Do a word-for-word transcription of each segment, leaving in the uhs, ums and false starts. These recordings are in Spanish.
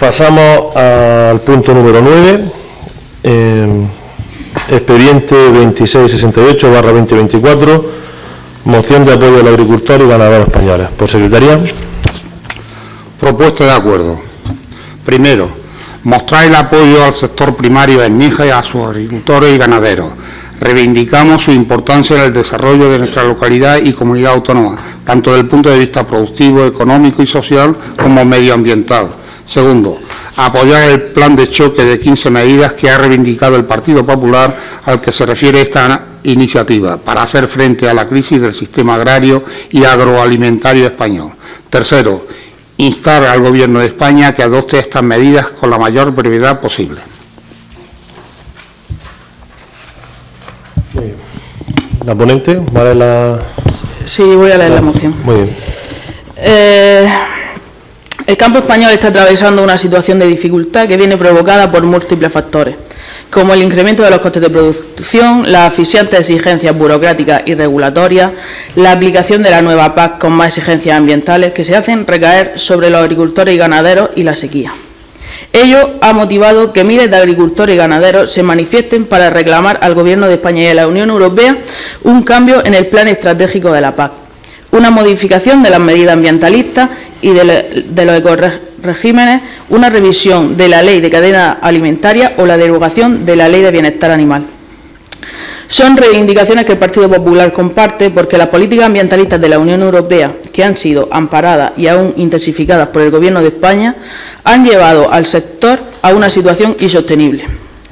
Pasamos al punto número nueve, eh, expediente veintiséis sesenta y ocho barra veinte veinticuatro, moción de apoyo al agricultor y ganadero españoles. Por secretaría. Propuesta de acuerdo. Primero, mostrar el apoyo al sector primario en Níjar y a sus agricultores y ganaderos. Reivindicamos su importancia en el desarrollo de nuestra localidad y comunidad autónoma, tanto desde el punto de vista productivo, económico y social como medioambiental. Segundo, apoyar el plan de choque de quince medidas que ha reivindicado el Partido Popular al que se refiere esta iniciativa para hacer frente a la crisis del sistema agrario y agroalimentario español. Tercero, instar al Gobierno de España a que adopte estas medidas con la mayor brevedad posible. La ponente, ¿vale la...? Sí, voy a leer la moción. Muy bien. Eh, el campo español está atravesando una situación de dificultad que viene provocada por múltiples factores, como el incremento de los costes de producción, las asfixiantes exigencias burocráticas y regulatorias, la aplicación de la nueva P A C con más exigencias ambientales que se hacen recaer sobre los agricultores y ganaderos y la sequía. Ello ha motivado que miles de agricultores y ganaderos se manifiesten para reclamar al Gobierno de España y a la Unión Europea un cambio en el plan estratégico de la P A C, una modificación de las medidas ambientalistas y de, le, de los ecoregímenes, una revisión de la Ley de Cadena Alimentaria o la derogación de la Ley de Bienestar Animal. Son reivindicaciones que el Partido Popular comparte porque las políticas ambientalistas de la Unión Europea, que han sido amparadas y aún intensificadas por el Gobierno de España, han llevado al sector a una situación insostenible.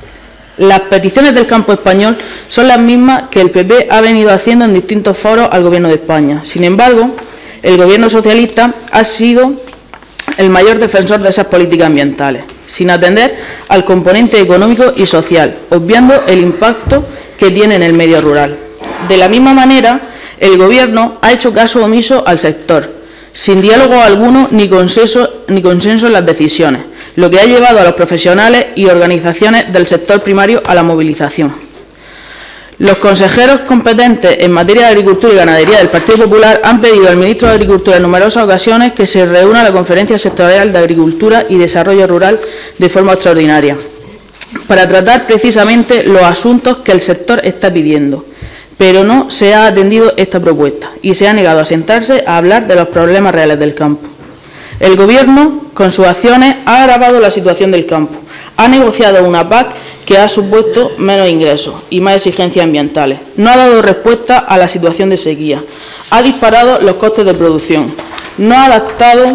Las peticiones del campo español son las mismas que el P P ha venido haciendo en distintos foros al Gobierno de España. Sin embargo, el Gobierno socialista ha sido el mayor defensor de esas políticas ambientales, sin atender al componente económico y social, obviando el impacto que tiene en el medio rural. De la misma manera, el Gobierno ha hecho caso omiso al sector, sin diálogo alguno ni consenso, ni consenso en las decisiones, lo que ha llevado a los profesionales y organizaciones del sector primario a la movilización. Los consejeros competentes en materia de agricultura y ganadería del Partido Popular han pedido al ministro de Agricultura en numerosas ocasiones que se reúna la Conferencia Sectorial de Agricultura y Desarrollo Rural de forma extraordinaria, para tratar precisamente los asuntos que el sector está pidiendo, pero no se ha atendido esta propuesta y se ha negado a sentarse a hablar de los problemas reales del campo. El Gobierno, con sus acciones, ha agravado la situación del campo, ha negociado una P A C que ha supuesto menos ingresos y más exigencias ambientales, no ha dado respuesta a la situación de sequía, ha disparado los costes de producción, no ha adaptado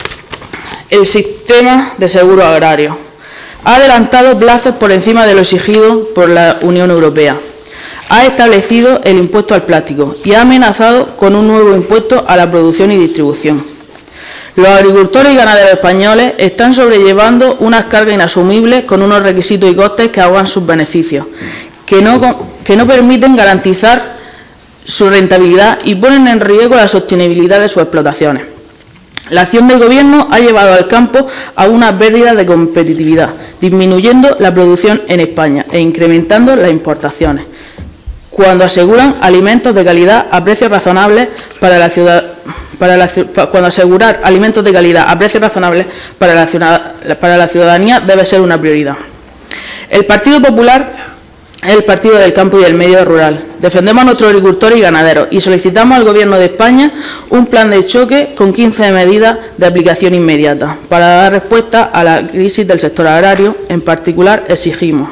el sistema de seguro agrario, ha adelantado plazos por encima de lo exigido por la Unión Europea, ha establecido el impuesto al plástico y ha amenazado con un nuevo impuesto a la producción y distribución. Los agricultores y ganaderos españoles están sobrellevando unas cargas inasumibles con unos requisitos y costes que ahogan sus beneficios, que no, que no permiten garantizar su rentabilidad y ponen en riesgo la sostenibilidad de sus explotaciones. La acción del Gobierno ha llevado al campo a una pérdida de competitividad, disminuyendo la producción en España e incrementando las importaciones, cuando aseguran alimentos de calidad a precios razonables para la ciudad, para la, cuando asegurar alimentos de calidad a precios razonables para la, para la ciudadanía debe ser una prioridad. El Partido Popular es el partido del campo y del medio rural. Defendemos a nuestros agricultores y ganaderos y solicitamos al Gobierno de España un plan de choque con quince medidas de aplicación inmediata para dar respuesta a la crisis del sector agrario. En particular, exigimos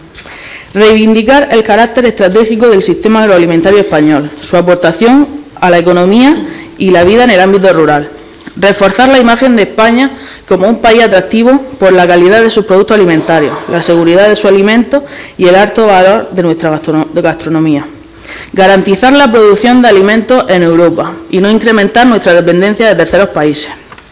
reivindicar el carácter estratégico del sistema agroalimentario español, su aportación a la economía y la vida en el ámbito rural, reforzar la imagen de España como un país atractivo por la calidad de sus productos alimentarios, la seguridad de sus alimentos y el alto valor de nuestra gastronomía, garantizar la producción de alimentos en Europa y no incrementar nuestra dependencia de terceros países,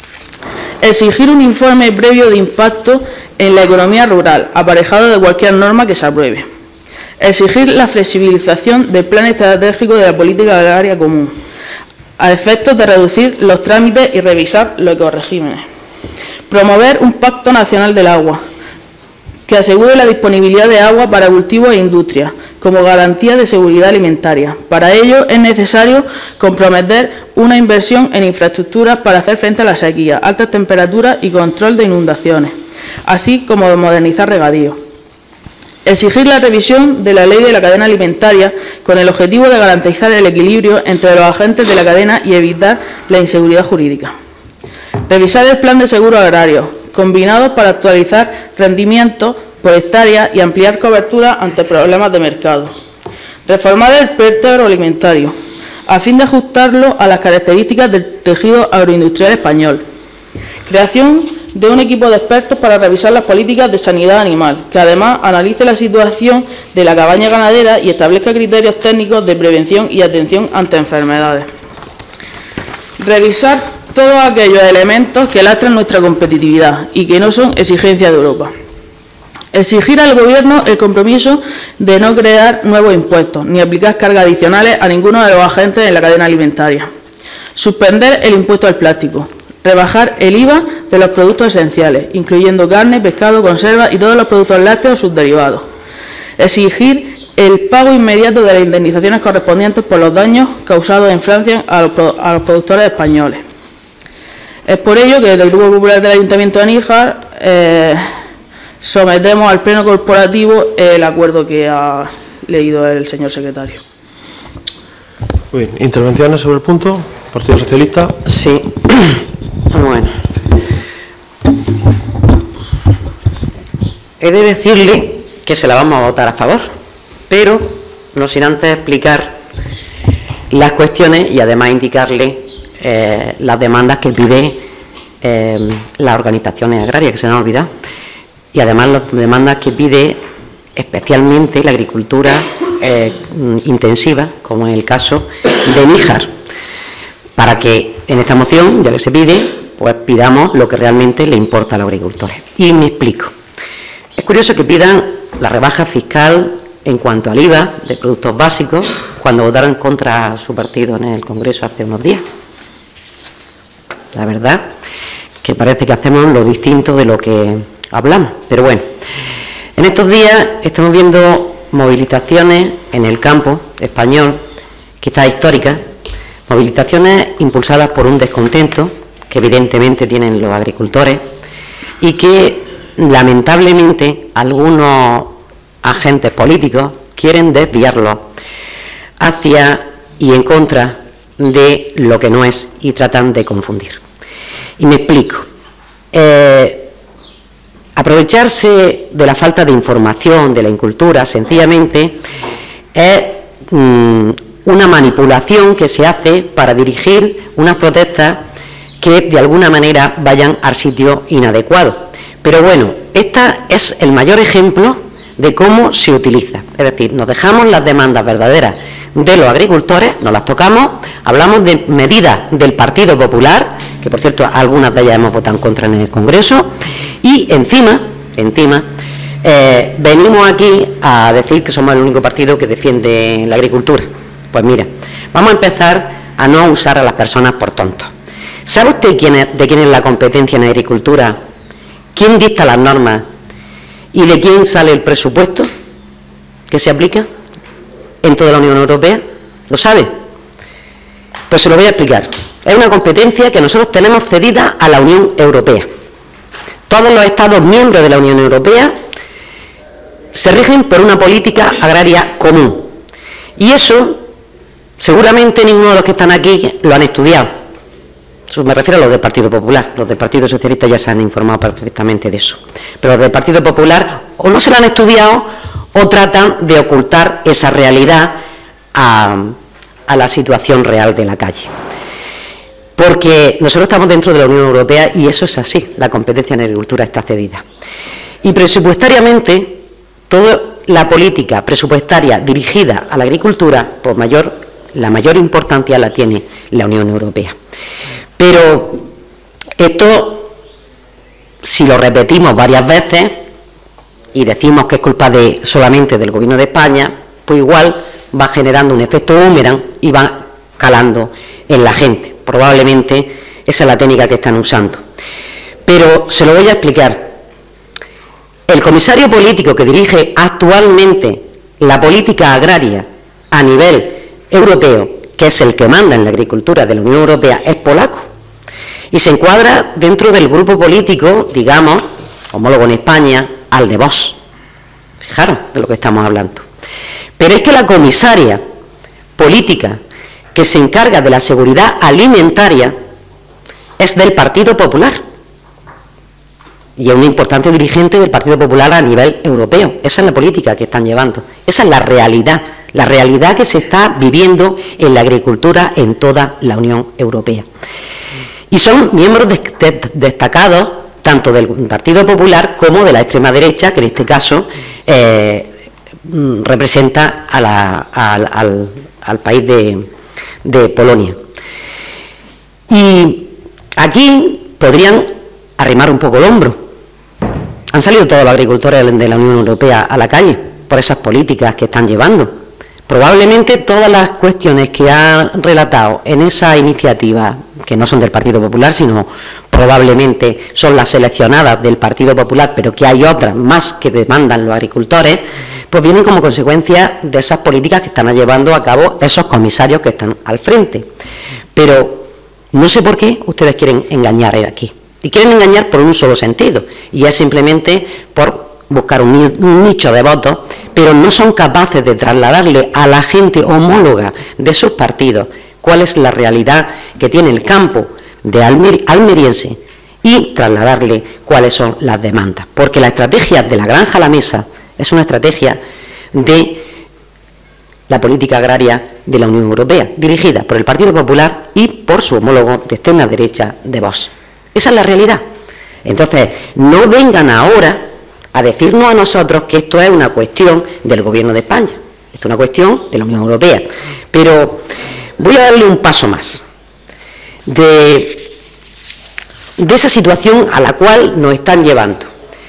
exigir un informe previo de impacto en la economía rural, aparejado de cualquier norma que se apruebe, exigir la flexibilización del plan estratégico de la política agraria común, a efectos de reducir los trámites y revisar los ecoregímenes, promover un pacto nacional del agua, que asegure la disponibilidad de agua para cultivos e industrias, como garantía de seguridad alimentaria. Para ello es necesario comprometer una inversión en infraestructuras para hacer frente a la sequía, altas temperaturas y control de inundaciones. así como de modernizar regadíos. Exigir la revisión de la ley de la cadena alimentaria con el objetivo de garantizar el equilibrio entre los agentes de la cadena y evitar la inseguridad jurídica. Revisar el plan de seguro agrario, combinados para actualizar rendimientos por hectárea y ampliar cobertura ante problemas de mercado. Reformar el P E R T E agroalimentario, a fin de ajustarlo a las características del tejido agroindustrial español. Creación de un equipo de expertos para revisar las políticas de sanidad animal, que además analice la situación de la cabaña ganadera y establezca criterios técnicos de prevención y atención ante enfermedades. Revisar todos aquellos elementos que lastran nuestra competitividad y que no son exigencias de Europa. Exigir al Gobierno el compromiso de no crear nuevos impuestos ni aplicar cargas adicionales a ninguno de los agentes en la cadena alimentaria. Suspender el impuesto al plástico. Rebajar el I V A de los productos esenciales, incluyendo carne, pescado, conservas y todos los productos lácteos o sus derivados. Exigir el pago inmediato de las indemnizaciones correspondientes por los daños causados en Francia a los, a los productores españoles. Es por ello que desde el Grupo Popular del Ayuntamiento de Níjar eh, sometemos al Pleno Corporativo el acuerdo que ha leído el señor secretario. Muy bien. ¿Intervenciones sobre el punto? ¿Partido Socialista? Sí. Bueno. He de decirle que se la vamos a votar a favor, pero no sin antes explicar las cuestiones y además indicarle eh, las demandas que pide eh, las organizaciones agrarias, que se nos ha olvidado, y además las demandas que pide especialmente la agricultura eh, intensiva, como en el caso de Níjar, para que en esta moción, ya que se pide, pues pidamos lo que realmente le importa a los agricultores. Y me explico. Es curioso que pidan la rebaja fiscal en cuanto al I V A de productos básicos cuando votaron contra su partido en el Congreso hace unos días. La verdad que parece que hacemos lo distinto de lo que hablamos, pero bueno. En estos días estamos viendo movilizaciones en el campo español, quizás históricas, movilizaciones impulsadas por un descontento que evidentemente tienen los agricultores y que lamentablemente algunos agentes políticos quieren desviarlo hacia y en contra de lo que no es y tratan de confundir. Y me explico. Eh, aprovecharse de la falta de información de la incultura sencillamente es mmm, una manipulación que se hace para dirigir unas protestas que de alguna manera vayan al sitio inadecuado. Pero bueno, este es el mayor ejemplo de cómo se utiliza. Es decir, nos dejamos las demandas verdaderas de los agricultores, nos las tocamos, hablamos de medidas del Partido Popular, que por cierto algunas de ellas hemos votado en contra en el Congreso, y encima, encima, eh, venimos aquí a decir que somos el único partido que defiende la agricultura. Pues mira, vamos a empezar a no usar a las personas por tontos. ¿Sabe usted quién es, de quién es la competencia en agricultura? ¿Quién dicta las normas? ¿Y de quién sale el presupuesto que se aplica en toda la Unión Europea? ¿Lo sabe? Pues se lo voy a explicar. Es una competencia que nosotros tenemos cedida a la Unión Europea. Todos los Estados miembros de la Unión Europea se rigen por una política agraria común. Y eso, seguramente ninguno de los que están aquí lo han estudiado. Eso me refiero a los del Partido Popular. Los del Partido Socialista ya se han informado perfectamente de eso. Pero los del Partido Popular o no se lo han estudiado o tratan de ocultar esa realidad a, a la situación real de la calle. Porque nosotros estamos dentro de la Unión Europea y eso es así, la competencia en agricultura está cedida. Y presupuestariamente, toda la política presupuestaria dirigida a la agricultura, por mayor, la mayor importancia la tiene la Unión Europea. Pero esto, si lo repetimos varias veces y decimos que es culpa de, solamente del Gobierno de España, pues igual va generando un efecto boomerang y va calando en la gente. Probablemente esa es la técnica que están usando. Pero se lo voy a explicar. El comisario político que dirige actualmente la política agraria a nivel europeo, que es el que manda en la agricultura de la Unión Europea, es polaco. Y se encuadra dentro del grupo político, digamos, homólogo en España, al de Vox. Fijaros de lo que estamos hablando. Pero es que la comisaria política que se encarga de la seguridad alimentaria es del Partido Popular. Y es un importante dirigente del Partido Popular a nivel europeo. Esa es la política que están llevando. Esa es la realidad, la realidad que se está viviendo en la agricultura en toda la Unión Europea. Y son miembros de, de, destacados tanto del Partido Popular como de la extrema derecha, que en este caso eh, representa a la, a, al, al país de, de Polonia. Y aquí podrían arrimar un poco el hombro. Han salido todos los agricultores de la Unión Europea a la calle por esas políticas que están llevando. Probablemente todas las cuestiones que han relatado en esa iniciativa, que no son del Partido Popular, sino probablemente son las seleccionadas del Partido Popular, pero que hay otras más que demandan los agricultores, pues vienen como consecuencia de esas políticas que están llevando a cabo esos comisarios que están al frente. Pero no sé por qué ustedes quieren engañar aquí. Y quieren engañar por un solo sentido, y es simplemente por buscar un, un nicho de votos, pero no son capaces de trasladarle a la gente homóloga de sus partidos cuál es la realidad que tiene el campo de Almer, almeriense y trasladarle cuáles son las demandas. Porque la estrategia de la granja a la mesa es una estrategia de la política agraria de la Unión Europea, dirigida por el Partido Popular y por su homólogo de extrema derecha de Vox. Esa es la realidad. Entonces, no vengan ahora a decirnos a nosotros que esto es una cuestión del Gobierno de España, esto es una cuestión de la Unión Europea. Pero voy a darle un paso más de, de esa situación a la cual nos están llevando.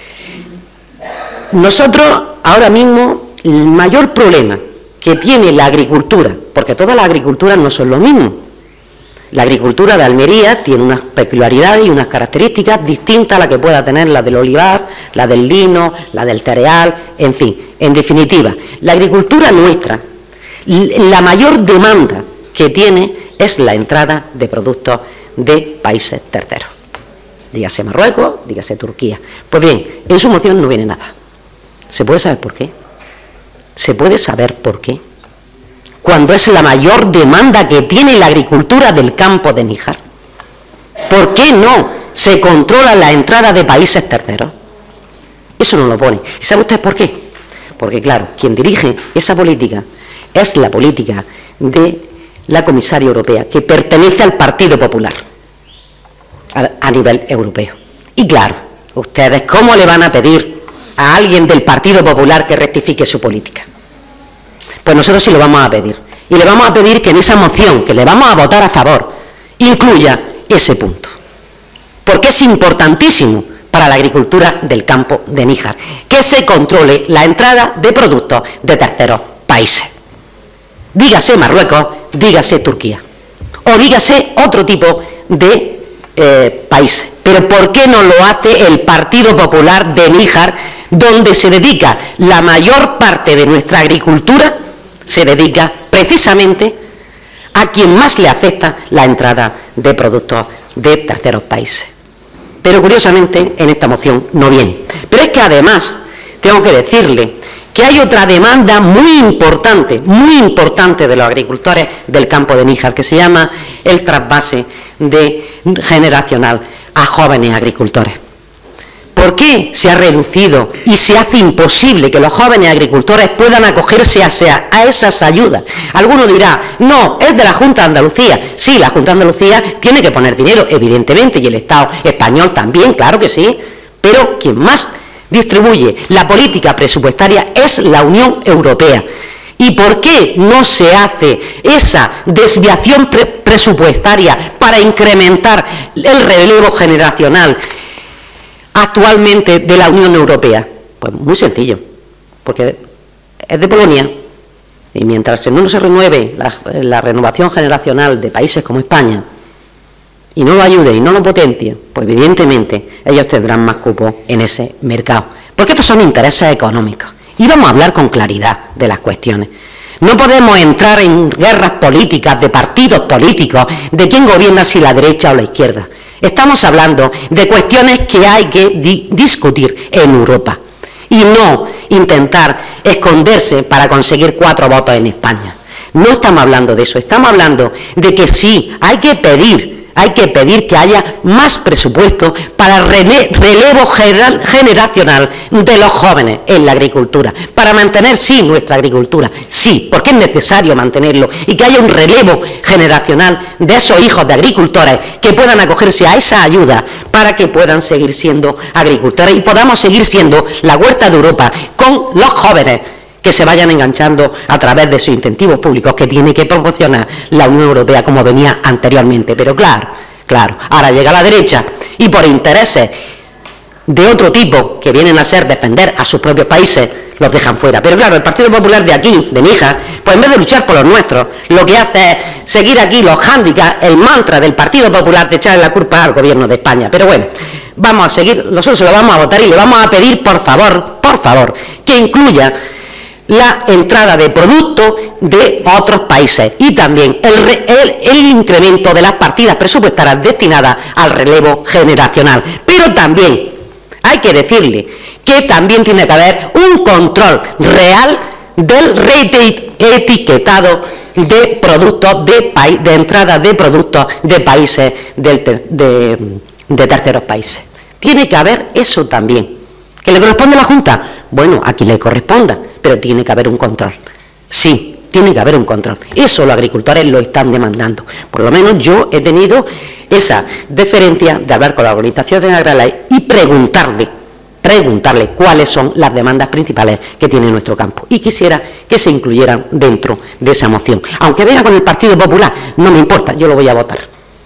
Nosotros, ahora mismo, el mayor problema que tiene la agricultura, porque todas las agriculturas no son lo mismo. La agricultura de Almería tiene unas peculiaridades y unas características distintas a las que pueda tener la del olivar, la del lino, la del cereal, en fin. En definitiva, la agricultura nuestra, la mayor demanda que tiene es la entrada de productos de países terceros. Dígase Marruecos, dígase Turquía. Pues bien, en su moción no viene nada. ¿Se puede saber por qué? ¿Se puede saber por qué? Cuando es la mayor demanda que tiene la agricultura del campo de Níjar. ¿Por qué no se controla la entrada de países terceros? Eso no lo pone. ¿Y sabe usted por qué? Porque, claro, quien dirige esa política es la política de la comisaria europea, que pertenece al Partido Popular a, a nivel europeo. Y, claro, ustedes, ¿cómo le van a pedir a alguien del Partido Popular que rectifique su política? Pues nosotros sí lo vamos a pedir. Y le vamos a pedir que en esa moción, que le vamos a votar a favor, incluya ese punto. Porque es importantísimo para la agricultura del campo de Níjar que se controle la entrada de productos de terceros países. Dígase Marruecos, dígase Turquía. O dígase otro tipo de eh, países. Pero ¿por qué no lo hace el Partido Popular de Níjar, donde se dedica la mayor parte de nuestra agricultura? Se dedica precisamente a quien más le afecta la entrada de productos de terceros países. Pero curiosamente en esta moción no viene. Pero es que además tengo que decirle que hay otra demanda muy importante, muy importante de los agricultores del campo de Níjar, que se llama el trasvase de generacional a jóvenes agricultores. ¿Por qué se ha reducido y se hace imposible que los jóvenes agricultores puedan acogerse a, a esas ayudas? Alguno dirá, no, es de la Junta de Andalucía. Sí, la Junta de Andalucía tiene que poner dinero, evidentemente, y el Estado español también, claro que sí, pero quien más distribuye la política presupuestaria es la Unión Europea. ¿Y por qué no se hace esa desviación pre presupuestaria para incrementar el relevo generacional actualmente de la Unión Europea? Pues muy sencillo, porque es de Polonia, y mientras no se renueve la, la renovación generacional de países como España, y no lo ayude y no lo potencie, pues evidentemente ellos tendrán más cupos en ese mercado, porque estos son intereses económicos, y vamos a hablar con claridad de las cuestiones. No podemos entrar en guerras políticas, de partidos políticos, de quién gobierna, si la derecha o la izquierda. Estamos hablando de cuestiones que hay que di- discutir en Europa y no intentar esconderse para conseguir cuatro votos en España. No estamos hablando de eso, estamos hablando de que sí, hay que pedir, hay que pedir que haya más presupuesto para el rele- relevo general- generacional de los jóvenes en la agricultura, para mantener, sí, nuestra agricultura, sí, porque es necesario mantenerlo, y que haya un relevo generacional de esos hijos de agricultores que puedan acogerse a esa ayuda para que puedan seguir siendo agricultores y podamos seguir siendo la huerta de Europa con los jóvenes que se vayan enganchando a través de esos incentivos públicos que tiene que proporcionar la Unión Europea como venía anteriormente. Pero claro, claro, ahora llega la derecha y por intereses de otro tipo que vienen a ser defender a sus propios países, los dejan fuera. Pero claro, el Partido Popular de aquí, de Níjar, pues en vez de luchar por los nuestros, lo que hace es seguir aquí los hándicaps, el mantra del Partido Popular de echarle la culpa al gobierno de España. Pero bueno, vamos a seguir, nosotros se lo vamos a votar y le vamos a pedir, por favor, por favor, que incluya la entrada de productos de otros países y también el, re, el, el incremento de las partidas presupuestarias destinadas al relevo generacional. Pero también hay que decirle que también tiene que haber un control real del reetiquetado de productos de, de entrada de productos de países del ter, de, de terceros países. Tiene que haber eso también. ¿Que le corresponde a la Junta? Bueno, aquí le corresponda, pero tiene que haber un control. Sí, tiene que haber un control. Eso los agricultores lo están demandando. Por lo menos yo he tenido esa deferencia de hablar con las organizaciones agrarias y preguntarle, preguntarle cuáles son las demandas principales que tiene nuestro campo. Y quisiera que se incluyeran dentro de esa moción. Aunque venga con el Partido Popular, no me importa, yo lo voy a votar.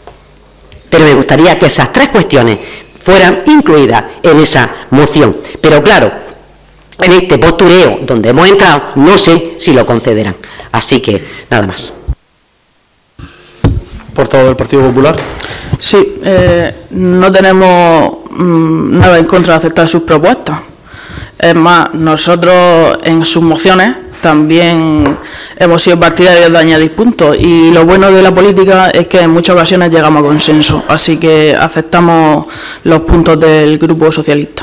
Pero me gustaría que esas tres cuestiones fueran incluidas en esa moción. Pero claro, en este postureo donde hemos entrado, no sé si lo concederán. Así que, nada más. ¿Portavoz del Partido Popular? Sí, eh, no tenemos mmm, nada en contra de aceptar sus propuestas. Es más, nosotros en sus mociones también hemos sido partidarios de añadir puntos y lo bueno de la política es que en muchas ocasiones llegamos a consenso, así que aceptamos los puntos del Grupo Socialista.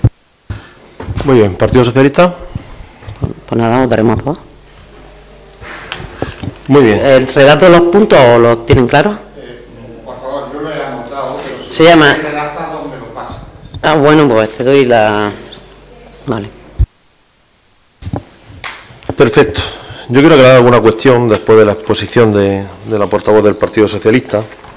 Muy bien, ¿Partido Socialista? Pues nada, votaremos a favor. Muy bien. ¿El relato de los puntos lo tienen claro? Eh, por favor, yo lo he anotado, pero si se llama... me redacta, ¿dónde lo pasa? Ah, bueno, pues te doy la... Vale. Perfecto. Yo quiero aclarar alguna cuestión después de la exposición de, de la portavoz del Partido Socialista.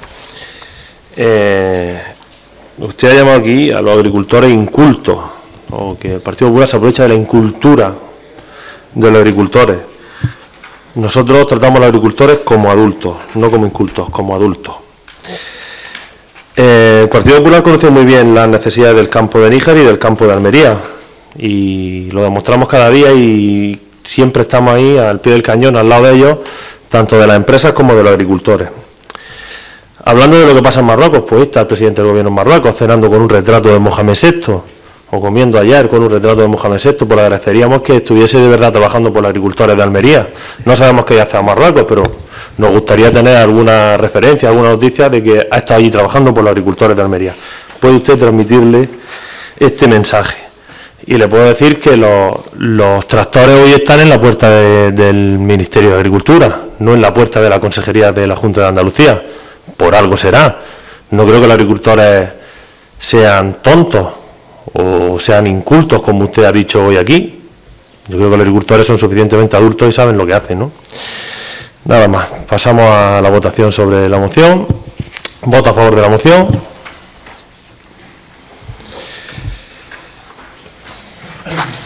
Eh, usted ha llamado aquí a los agricultores incultos, o que el Partido Popular se aprovecha de la incultura de los agricultores. Nosotros tratamos a los agricultores como adultos, no como incultos, como adultos. Eh, el Partido Popular conoce muy bien las necesidades del campo de Níjar y del campo de Almería, y lo demostramos cada día y siempre estamos ahí al pie del cañón, al lado de ellos, tanto de las empresas como de los agricultores. Hablando de lo que pasa en Marruecos, pues está el presidente del gobierno en Marruecos cenando con un retrato de Mohamed sexto, o comiendo ayer con un retrato de Mohamed sexto, pues agradeceríamos que estuviese de verdad trabajando por los agricultores de Almería. No sabemos qué hace a Marruecos, pero nos gustaría tener alguna referencia, alguna noticia de que ha estado allí trabajando por los agricultores de Almería. ¿Puede usted transmitirle este mensaje? Y le puedo decir que los, los tractores hoy están en la puerta de, del Ministerio de Agricultura, no en la puerta de la Consejería de la Junta de Andalucía. Por algo será. No creo que los agricultores sean tontos o sean incultos, como usted ha dicho hoy aquí. Yo creo que los agricultores son suficientemente adultos y saben lo que hacen, ¿no? Nada más. Pasamos a la votación sobre la moción. Voto a favor de la moción.